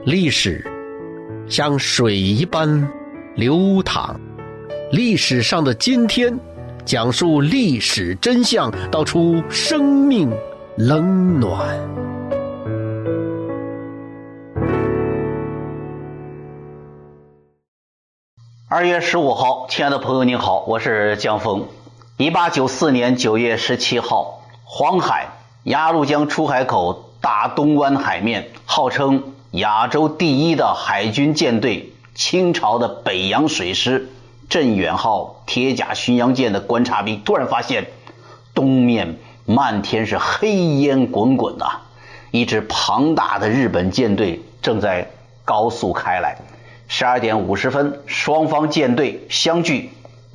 历史像水一般流淌，历史上的今天，讲述历史真相，道出生命冷暖。 2月15号，亲爱的朋友您好，我是江峰。1894年9月17号，黄海鸭绿江出海口大东湾海面，号称亚洲第一的海军舰队清朝的北洋水师镇远号铁甲巡洋舰的观察兵突然发现东面漫天是黑烟滚滚啊，一支庞大的日本舰队正在高速开来。12点50分，双方舰队相距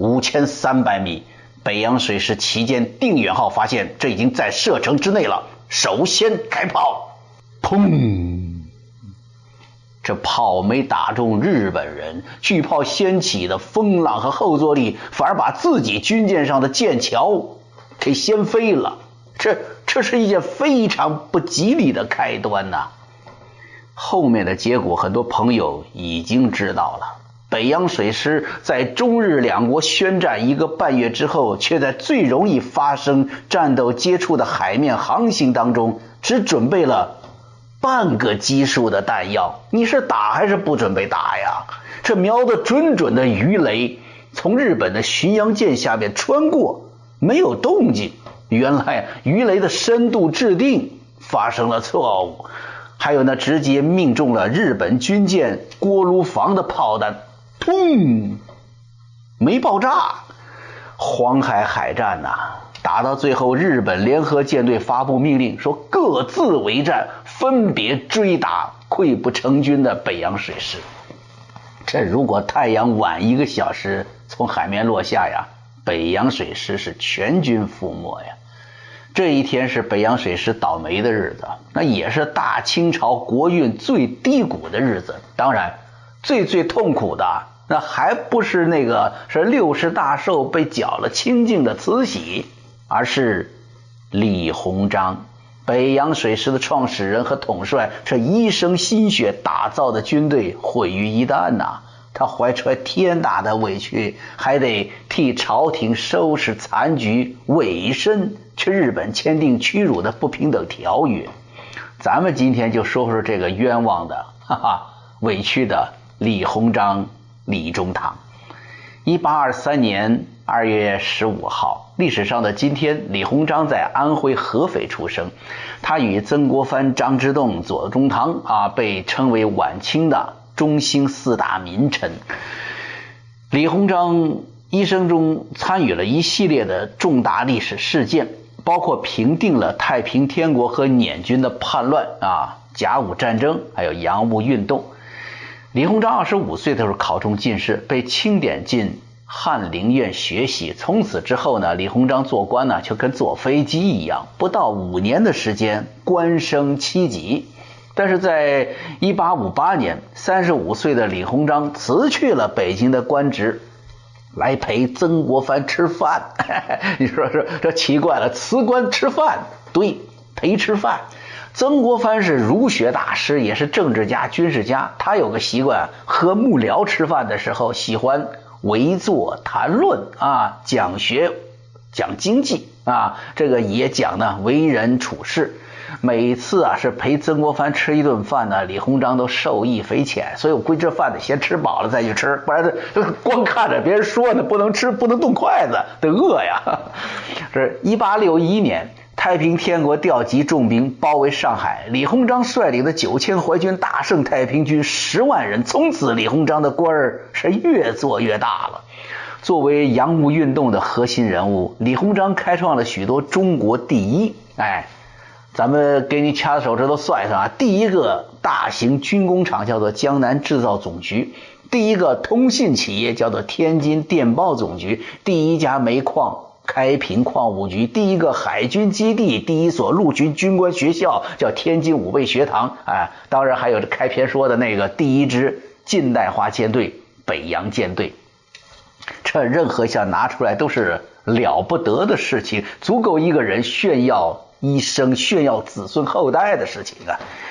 5300米，北洋水师旗舰定远号发现这已经在射程之内了，首先开炮，砰！这炮没打中日本人，巨炮掀起的风浪和后坐力反而把自己军舰上的舰桥给掀飞了，这是一件非常不吉利的开端呐。后面的结果很多朋友已经知道了，北洋水师在中日两国宣战1个半月之后，却在最容易发生战斗接触的海面航行当中只准备了半个基数的弹药，你是打还是不准备打呀？这瞄得准准的鱼雷从日本的巡洋舰下面穿过，没有动静，原来鱼雷的深度制定发生了错误，还有呢，直接命中了日本军舰锅炉房的炮弹，砰，没爆炸。黄海海战打到最后，日本联合舰队发布命令说各自为战，分别追打溃不成军的北洋水师。这如果太阳晚1个小时从海面落下呀，北洋水师是全军覆没呀。这一天是北洋水师倒霉的日子，那也是大清朝国运最低谷的日子。当然最痛苦的那还不是那个是60大寿被缴了清净的慈禧，而是李鸿章，北洋水师的创始人和统帅，这一生心血打造的军队毁于一旦呐。他怀揣天大的委屈，还得替朝廷收拾残局，委身去日本签订屈辱的不平等条约。咱们今天就说说这个冤枉的委屈的李鸿章李中堂。1823年2月15号，历史上的今天，李鸿章在安徽合肥出生。他与曾国藩、张之洞、左宗棠被称为晚清的中兴4大名臣。李鸿章一生中参与了一系列的重大历史事件，包括平定了太平天国和捻军的叛乱甲午战争，还有洋务运动。李鸿章25岁的时候考中进士，被钦点进翰林院学习。从此之后呢，李鸿章做官就跟坐飞机一样，不到5年的时间官升7级。但是在1858年，35岁的李鸿章辞去了北京的官职，来陪曾国藩吃饭。你说这奇怪了，辞官吃饭，对，陪吃饭。曾国藩是儒学大师，也是政治家、军事家，他有个习惯，和幕僚吃饭的时候喜欢围坐谈论讲学、讲经济这个也讲呢为人处事。每次是陪曾国藩吃一顿饭呢，李鸿章都受益匪浅，所以我估计这饭得先吃饱了再去吃，不然光看着别人说呢，不能吃，不能动筷子，得饿呀。这1861年，太平天国调集重兵包围上海，李鸿章率领的9000淮军大胜太平军10万人，从此李鸿章的官儿是越做越大了。作为洋务运动的核心人物，李鸿章开创了许多中国第一，咱们给你掐着手指头算一算第一个大型军工厂叫做江南制造总局，第一个通信企业叫做天津电报总局，第一家煤矿开平矿务局，第一个海军基地，第一所陆军军官学校叫天津武备学堂，当然还有这开篇说的那个第一支近代化舰队北洋舰队。这任何项拿出来都是了不得的事情，足够一个人炫耀一生、炫耀子孙后代的事情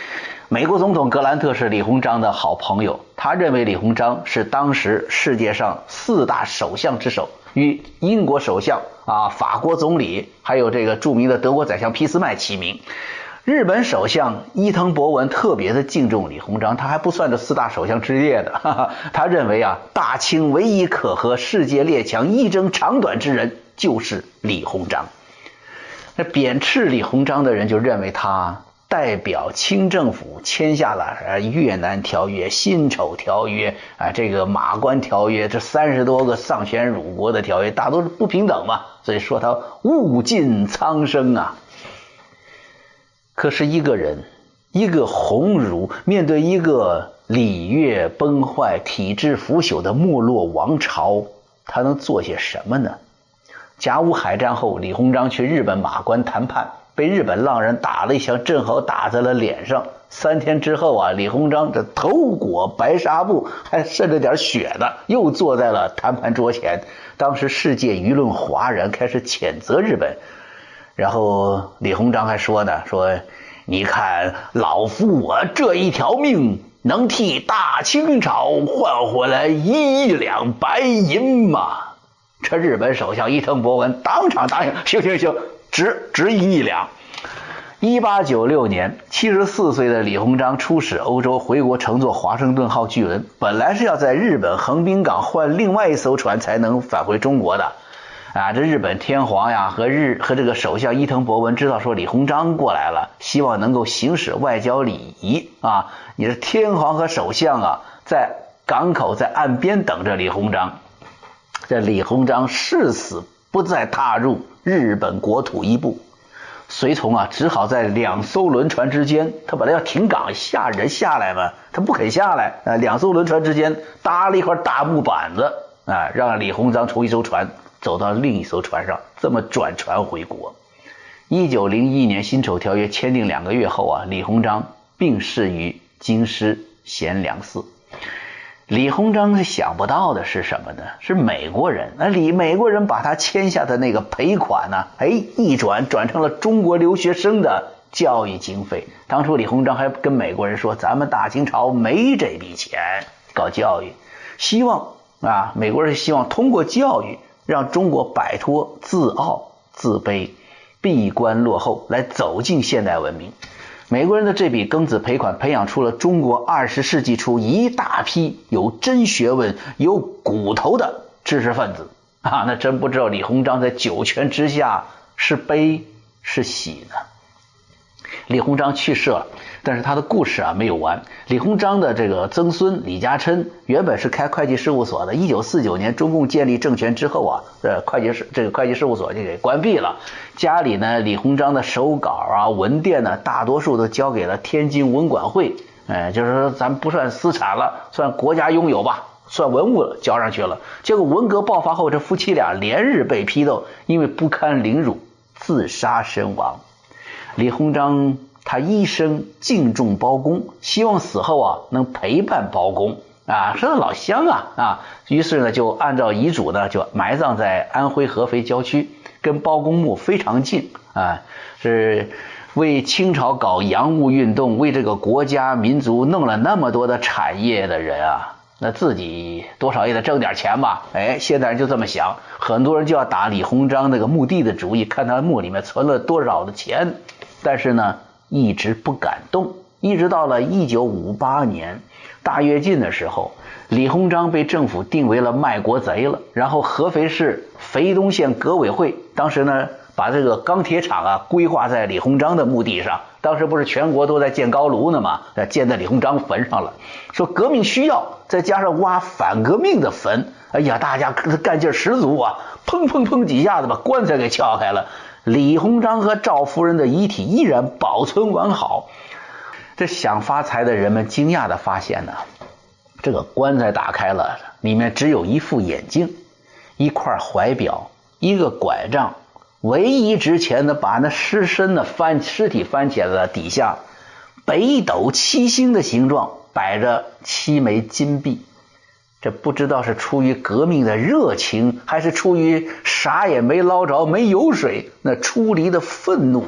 美国总统格兰特是李鸿章的好朋友，他认为李鸿章是当时世界上4大首相之首，与英国首相法国总理还有这个著名的德国宰相俾斯麦齐名。日本首相伊藤博文特别的敬重李鸿章，他还不算这4大首相之列的。他认为大清唯一可和世界列强一争长短之人就是李鸿章。那贬斥李鸿章的人就认为他代表清政府签下了越南条约、辛丑条约这个马关条约，这30多个丧权辱国的条约，大都是不平等嘛，所以说他物尽苍生啊。可是一个人，一个鸿儒，面对一个礼乐崩坏、体制腐朽的没落王朝，他能做些什么呢？甲午海战后，李鸿章去日本马关谈判，被日本浪人打了一枪，正好打在了脸上。3天之后李鸿章这头裹白纱布，还渗着点血的，又坐在了谈判桌前。当时世界舆论哗然，开始谴责日本。然后李鸿章还说呢，说你看老夫我这一条命，能替大清朝换回来1亿两白银吗？这日本首相伊藤博文当场答应，行，值1亿两。1896年，74岁的李鸿章出使欧洲，回国乘坐华盛顿号巨轮，本来是要在日本横滨港换另外一艘船才能返回中国的。这日本天皇和这个首相伊藤博文知道说李鸿章过来了，希望能够行使外交礼仪你是天皇和首相在港口在岸边等着李鸿章。这李鸿章誓死不再踏入日本国土一步，随从只好在2艘轮船之间，他本来要停港人下来嘛，他不肯下来，2艘轮船之间搭了一块大木板子让李鸿章从一艘船走到另一艘船上，这么转船回国。1901年辛丑条约签订2个月后李鸿章病逝于京师贤良寺。李鸿章想不到的是什么呢？是美国人，美国人把他签下的那个赔款一转成了中国留学生的教育经费。当初李鸿章还跟美国人说，咱们大清朝没这笔钱搞教育，希望美国人希望通过教育让中国摆脱自傲自卑、闭关落后，来走进现代文明。美国人的这笔庚子赔款培养出了中国20世纪初一大批有真学问、有骨头的知识分子那真不知道李鸿章在九泉之下是悲是喜呢。李鸿章去世了，但是他的故事没有完。李鸿章的这个曾孙李嘉琛原本是开会计事务所的，1949年中共建立政权之后会计事务所就给关闭了。家里呢，李鸿章的手稿文件呢，大多数都交给了天津文管会，就是说咱不算私产了，算国家拥有吧，算文物了，交上去了。结果文革爆发后，这夫妻俩连日被批斗，因为不堪凌辱，自杀身亡。李鸿章他一生敬重包公，希望死后能陪伴包公是他老乡于是呢就按照遗嘱呢就埋葬在安徽合肥郊区，跟包公墓非常近是为清朝搞洋务运动，为这个国家民族弄了那么多的产业的人那自己多少也得挣点钱吧。现代人就这么想，很多人就要打李鸿章那个墓地的主意，看他墓里面存了多少的钱，但是呢一直不敢动。一直到了1958年大跃进的时候，李鸿章被政府定为了卖国贼了，然后合肥市肥东县革委会当时呢把这个钢铁厂规划在李鸿章的墓地上，当时不是全国都在建高炉呢吗？建在李鸿章坟上了，说革命需要，再加上挖反革命的坟，大家干劲十足砰砰砰几下子把棺材给撬开了，李鸿章和赵夫人的遗体依然保存完好。这想发财的人们惊讶地发现这个棺材打开了，里面只有一副眼镜、一块怀表、一个拐杖，唯一值钱的把那尸身的尸体翻起来了，底下北斗七星的形状摆着7枚金币。这不知道是出于革命的热情，还是出于啥也没捞着没油水那出离的愤怒，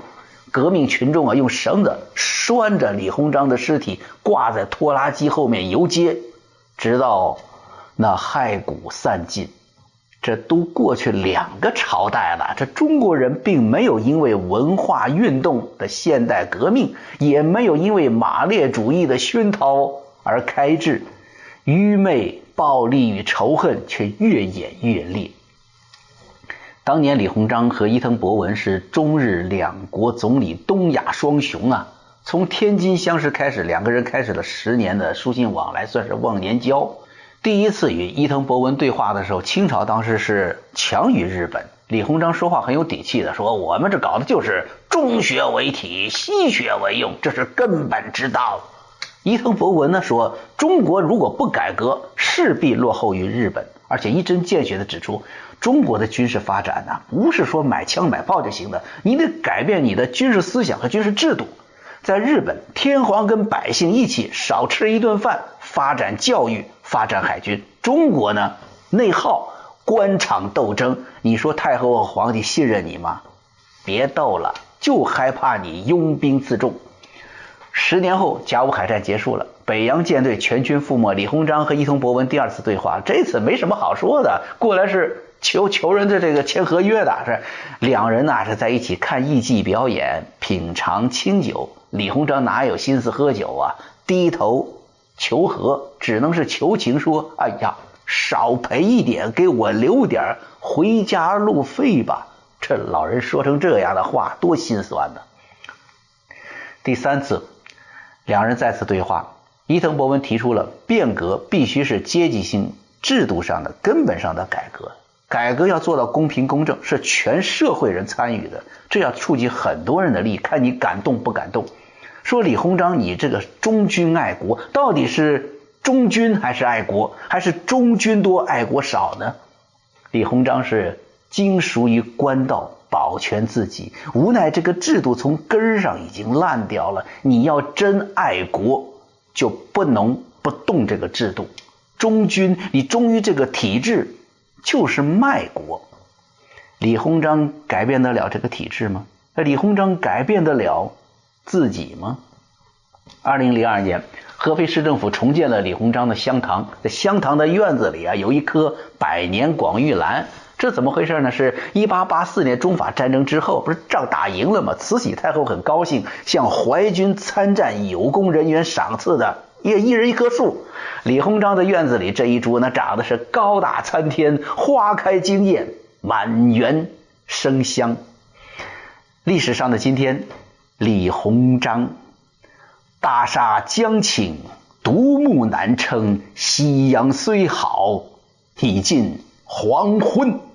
革命群众用绳子拴着李鸿章的尸体，挂在拖拉机后面游街，直到那骸骨散尽。这都过去2个朝代了，这中国人并没有因为文化运动的现代革命，也没有因为马列主义的熏陶而开智，愚昧、暴力与仇恨却越演越烈。当年李鸿章和伊藤博文是中日两国总理东亚双雄啊，从天津相识开始，2个人开始了10年的书信往来，算是忘年交。第一次与伊藤博文对话的时候，清朝当时是强于日本。李鸿章说话很有底气的说，我们这搞的就是中学为体，西学为用，这是根本之道。伊藤博文呢说，中国如果不改革，势必落后于日本，而且一针见血的指出，中国的军事发展呢，不是说买枪买炮就行的，你得改变你的军事思想和军事制度。在日本，天皇跟百姓一起少吃一顿饭，发展教育，发展海军。中国呢，内耗，官场斗争，你说太后和皇帝信任你吗？别斗了，就害怕你拥兵自重。10年后，甲午海战结束了，北洋舰队全军覆没，李鸿章和伊藤博文第2次对话，这次没什么好说的，过来是求人的这个签合约的，是2人呢是在一起看艺伎表演，品尝清酒。李鸿章哪有心思喝酒啊，低头求和，只能是求情说，哎呀，少赔一点，给我留点回家路费吧。这老人说成这样的话，多心酸呢。第3次2人再次对话，伊藤博文提出了变革必须是阶级性制度上的根本上的改革，改革要做到公平公正，是全社会人参与的，这要触及很多人的利益，看你感动不感动。说李鸿章你这个忠君爱国，到底是忠君还是爱国，还是忠君多爱国少呢？李鸿章是精熟于官道，保全自己，无奈这个制度从根上已经烂掉了，你要真爱国就不能不动这个制度。忠君，你忠于这个体制，就是卖国。李鸿章改变得了这个体制吗？李鸿章改变得了自己吗？2002年，合肥市政府重建了李鸿章的香堂，在香堂的院子里有一棵百年广玉兰。这怎么回事呢？是1884年中法战争之后，不是仗打赢了吗？慈禧太后很高兴，向淮军参战有功人员赏赐的，一人一棵树。李鸿章的院子里这一株呢，长得是高大参天，花开惊艳，满园生香。历史上的今天，李鸿章，大厦将倾，独木难撑，夕阳虽好，已近黄昏。